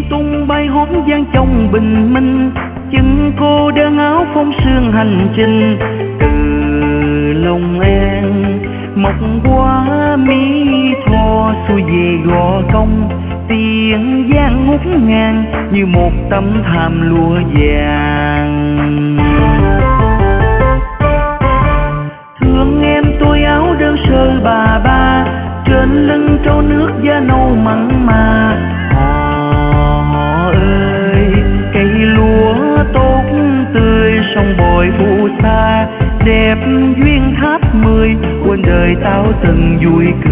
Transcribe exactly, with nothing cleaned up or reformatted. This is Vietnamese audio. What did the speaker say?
tung bay hót vang trong bình minh, chân cô đơn áo phong sương hành trình. Từ Long An mọc qua Mỹ Tho xuôi về Gò Công, tiếng giang ngút ngàn như một tấm thảm lụa vàng. Thương em tôi áo đơn sơ bà ba, trên lưng trâu nước da nâu mặn mà. Họ ơi cây lúa tốt tươi sông bồi phù sa, đẹp duyên tháp mười quên đời tao từng vui cười.